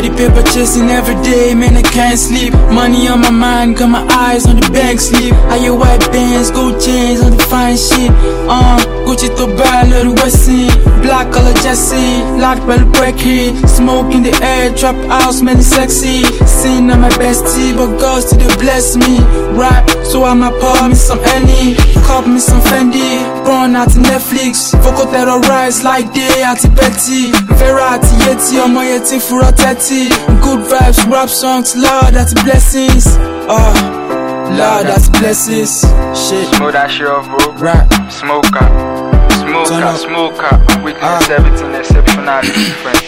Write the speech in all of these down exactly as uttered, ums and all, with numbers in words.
Steady paper chasing every day, man, I can't sleep. Money on my mind, got my eyes on the bank sleep. I your white bands, gold chains on the fine shit. Uh, Gucci to buy a little Westin. Black color Jesse, locked by the breaky. Smoke in the air, trap house, smelling sexy. Sin on my bestie, but God still they bless me. Right, so I'ma pour me some Annie, cop me some Fendi. Born out to Netflix, Vocal terrorize like day at Betty. Verati, Yeti, on my Yeti for a thirty. Good vibes, rap songs, Lord, that's blessings. Ah, uh, Lord, that's blessings. Shit. Smoke that shit up, bro. Right. Smoker, smoker, smoker. Witness uh. everything exceptionally different.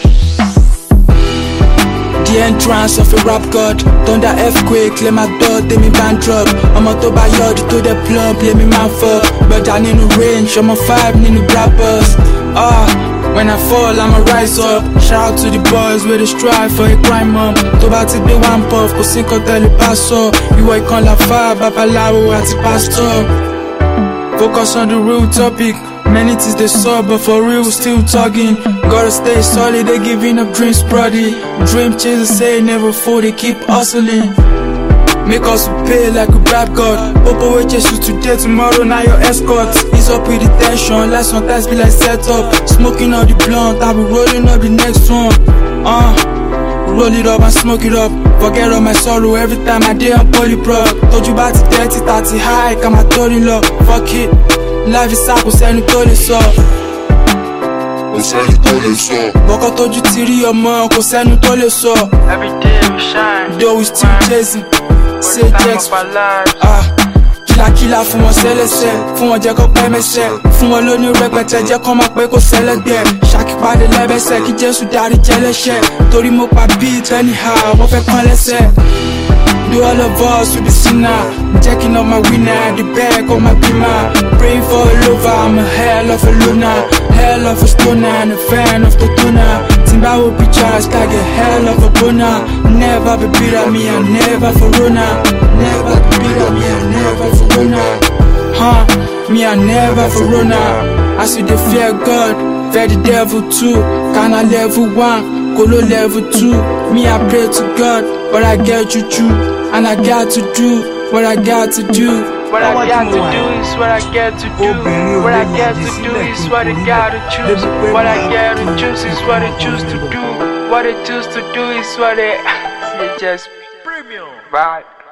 The entrance of a rap god. Thunder earthquake, let my dog, they me bankrupt. I'm a to buy yard to the plump, let me man fuck. But I need no range, I'm a five, need no grabbers. Ah, when I fall, I'ma rise up. Shout out to the boys with a strive for a crime mom. To bat it the one puff, cause sink or tell the pastor. You work on la fire, babalawo at the pastor. Focus on the real topic. Many things they saw, but for real still talking. Gotta stay solid, they giving up dreams, brody. Dream chasers say never fall, they keep hustling. Make us pay like a rap god. Popo will chase you today, tomorrow, now your escort. Ease up with the tension, last one times be like set up. Smoking all the blunt, I'll be rolling up the next one. Uh, roll it up and smoke it up. Forget all my sorrow every time I did on polyprop. Told you about the thirty, thirty high, come I told you love. Fuck it, life is sad, kò sẹ́ni tó lè sọ. Kò sẹ́ni tó lè sọ. Bọ́kọ́ tójú ti rí ọmọ, kò sẹ́ni tó lè sọ. Every day we shine, though we still chasing. Say Jex, ah, kìlàkìlà fún wọn sẹ́lẹ̀sẹ̀, fún wọn jẹ́ kó pẹ́ mẹ́sẹ̀, fún wọn lóní rẹpẹtẹ jẹ́ kó máa pẹ́ kó sẹ́lẹ̀gbẹ́. Ṣàkípadé lẹ́bẹ̀sẹ̀ kí Jésù dárí jẹ́lẹ́ṣẹ̀, torí mo pa beat anyhow, wọ́n fẹ́ kán lẹ́sẹ̀. Do all of us with the sinner, jacking up my winner, the bag on my beamer. Praying for a lover, I'm a hell of a loner, hell of a stoner, and a fan of the tuner. Timba will be charged like a hell of a boner. Never be bitter, me and never for runner. Never be bitter, me and never for runner. Huh, me and never for runner. I see the fear God, fear the devil too. Can I level one, Kolo level two. Me I pray to God, but I get you true. And I got to do what I got to do. What I got to do is what I get to do. What I get to do is what I gotta choose. What I get to choose is what I choose to do. What I choose to do is what I just premium. Right.